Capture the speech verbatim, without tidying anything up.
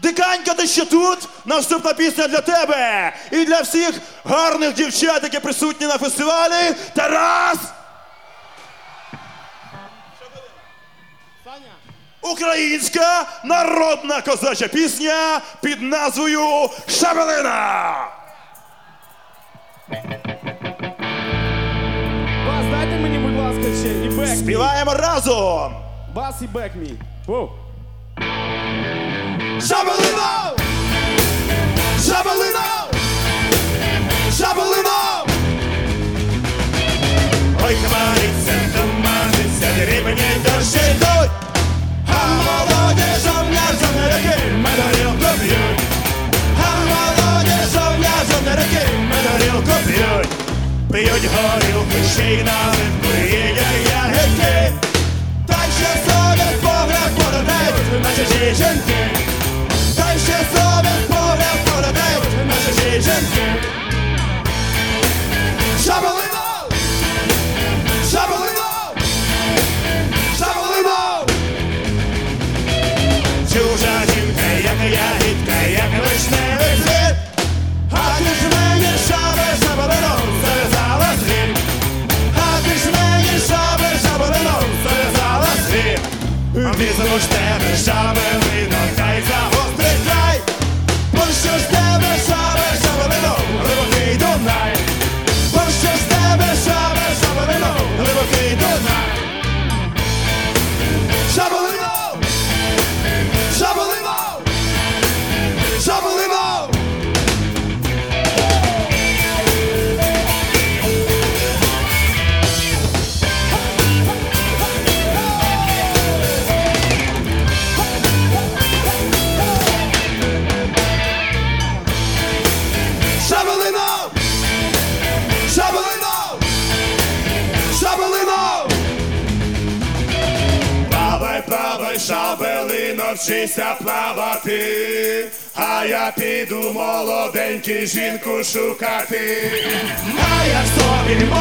Диканька, ти ще тут? Наступна пісня для тебе і для всіх гарних дівчат, які присутні на фестивалі. Тарас! Українська народна козача пісня під назвою «Шабелина». Бас, дайте мені, будь ласка, ще і бек мій. Співаємо разом! Бас і бек мій. Воу. Шабелина! Шабелина! Шабелина! Ой, хмариться, туманиться, дрібні дощі йдуть, а молоді жовня, жовнярики, медорілку б'ють. А молоді жовня, жовнярики, медорілку б'ють. П'ють горілку, ще й наливку, їдять ягідки. Та ще собі погляд подають на чужі жінки. Та ще собі погляд подають на чужі жінки. Шабелина! Шабелина! Шабелина! Чужа жінка, як ягідка, як вишневий цвіт. А ти ж мені шабель, шабелину зав'язала світ. А ти ж мені шабель, шабелину зав'язала світ. Візьму ж тебе шабелину, та й загострий край. Пущу ж тебе шабель, шабелину, глибокий Дунай. Пущу ж тебе шабель, шабелину, глибокий Дунай. Шабелину! Шабелину! Шабелину! Шабелину! Шабелину! Шабелину! Плавай, плавай, шабелино, вчися плавати, а я піду молоденький жінку шукати. А я в собі